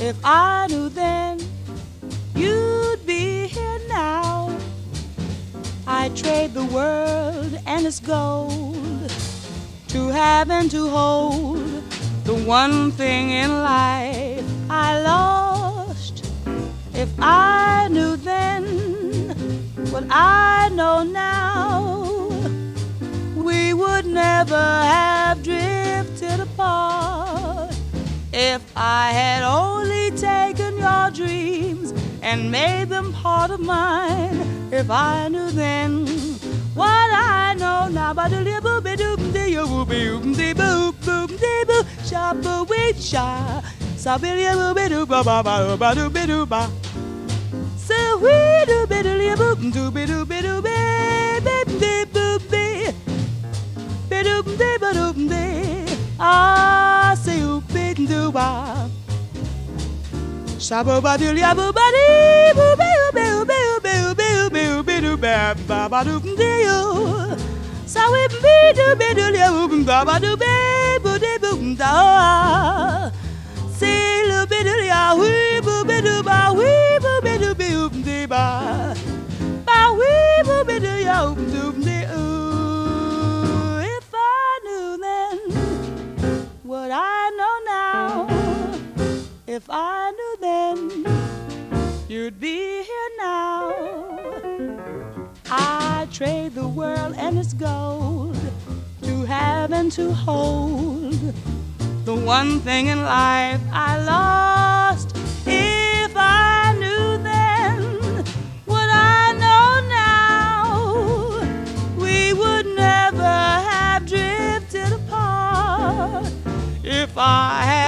If I knew then you'd be here now, I'd trade the world and its gold to have and to hold the one thing in life I lost. If I knew then what I know now, we would never have drifted apart. If I had only taken your dreams and made them part of mine, if I knew then what I know now, ba do li boo be doo dee yo boo be dee boo dee boo sha boo wee sha sa be li boo be doo ba ba doo be doo ba so wee doo be doo li boo doo be doo be doo be dee boo be doo dee ba doo dee ah say you be doo ba sha boo ba doo li boo ba dee boo be be be be be be be doo ba ba doo dee yo sa we be doo be doo li boo ba ba doo be boo dee boo da say lu be doo li we boo be doo ba we boo be doo be dee ba ba we boo be doo yo doo dee if I knew then what I know now, if I knew then you'd be here now, I'd trade the world and its gold to have and to hold the one thing in life I lost. If I knew then what I know now, we would never have drifted apart. If I had